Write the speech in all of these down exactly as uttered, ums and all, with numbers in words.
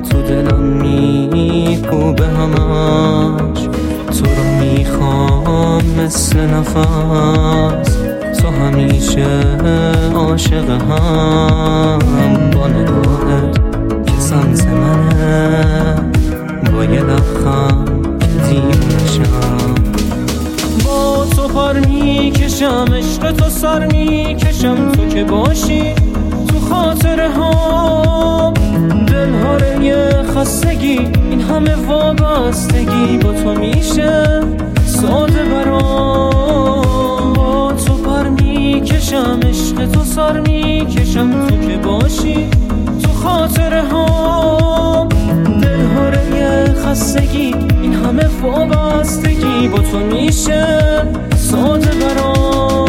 تو دلم میکوبه همش، تو رو میخوام مثل نفس، تو همیشه عاشق هم. با نگاهت که سمت منه، با یه لبخند که دیوونشم. با تو پر میکشم، عشق تو سر میکشم، تو که باشی تو خاطره ها. دل هاره خستگی، این همه وابستگی با تو میشه ساده برام. با تو پر میکشم، عشق تو سر میکشم، تو که باشی تو خاطره ها. دل هاره خستگی، این همه وابستگی با تو میشه ساده برام.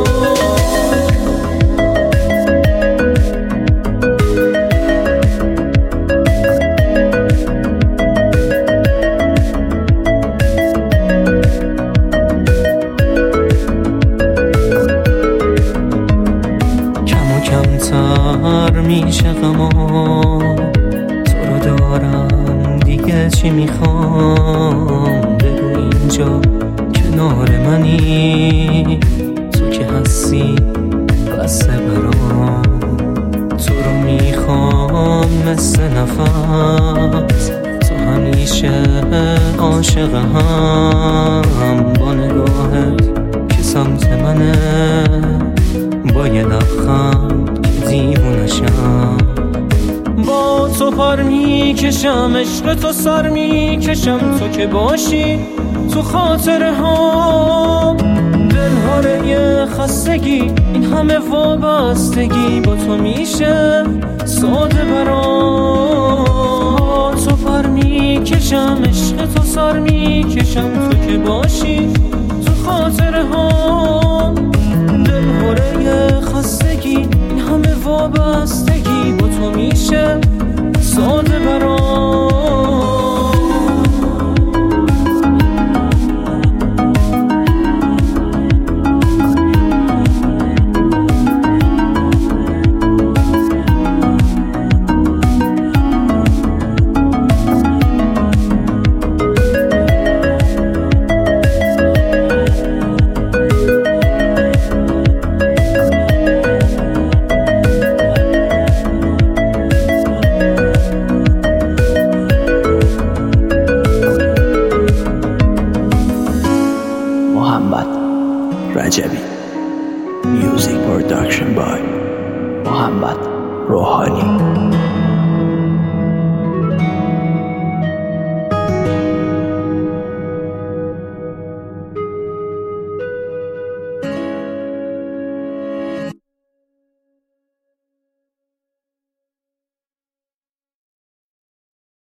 کمتر میشه غما، تو رو دارم دیگه چی میخوام. بگو اینجا کنار منی، تو که هستی بسه برام. تو رو میخوام مثل نفس، تو همیشه عاشق هم. با نگاهت که سمت منه، با یه لبخند که دیوونشم. با تو پر میکشم، عشق تو سر میکشم، تو که باشی تو خاطره ها. دل هاره خستگی، این همه وابستگی با تو میشه ساده برام. تو پر میکشم، عشق تو سر میکشم، تو که باشی تو خاطره ها. دل هاره خستگی، این همه وابستگی با تو میشه ساده برام. محمد رجبی. Music production by محمد روحانی.